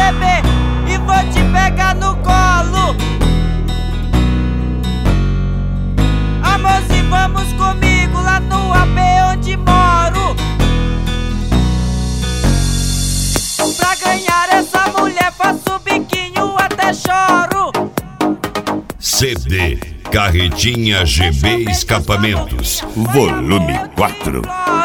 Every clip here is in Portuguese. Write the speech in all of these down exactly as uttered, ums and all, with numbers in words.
bebê, e vou te pegar no colo. Amorzinho, vamos comigo lá no A B onde moro. Pra ganhar essa mulher faço biquinho até choro. C D Carretinha G B Escapamentos, volume quatro.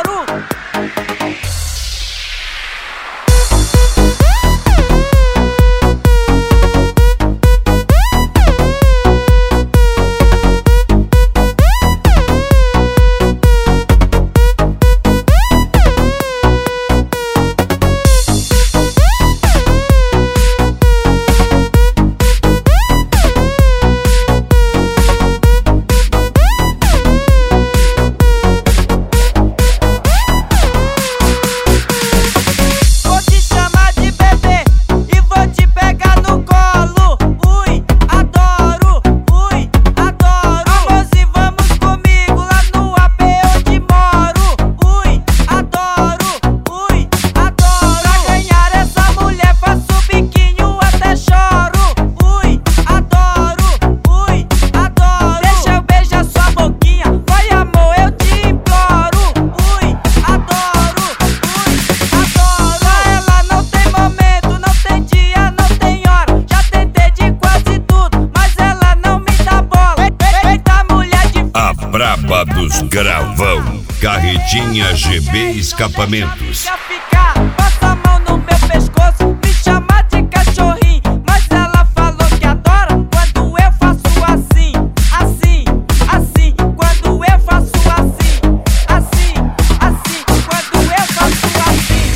Braba dos Gravão, Carretinha G B Escapamentos. Quer ficar, passa a mão no meu pescoço, me chama de cachorrinho, mas ela falou que adora quando eu faço assim, assim, assim, quando eu faço assim, assim, assim, quando eu faço assim.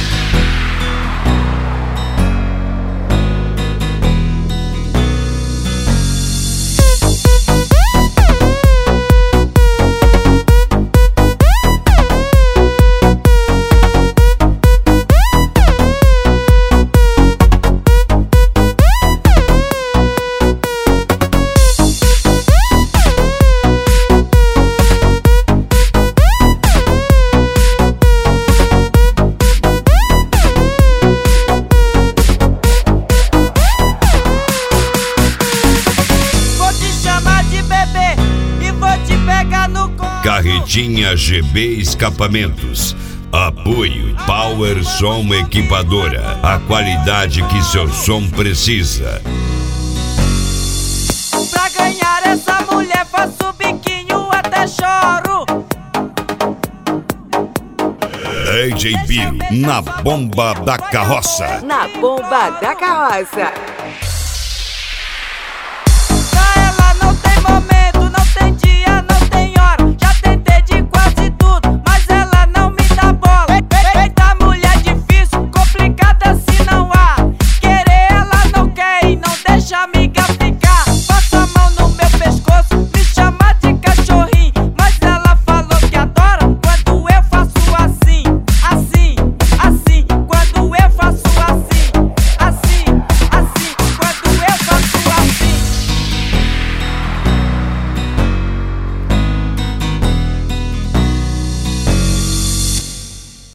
Carretinha G B Escapamentos. Apoio Power Som Equipadora. A qualidade que seu som precisa. Pra ganhar essa mulher faço biquinho até choro. D J Biro na bomba da carroça. Na bomba da carroça. Pra ela não tem momento, não tem dia, não tem hora. Já tentei de quase tudo, mas ela não me dá bola. Eita mulher difícil, complicada se não há. Querer ela não quer e não deixa me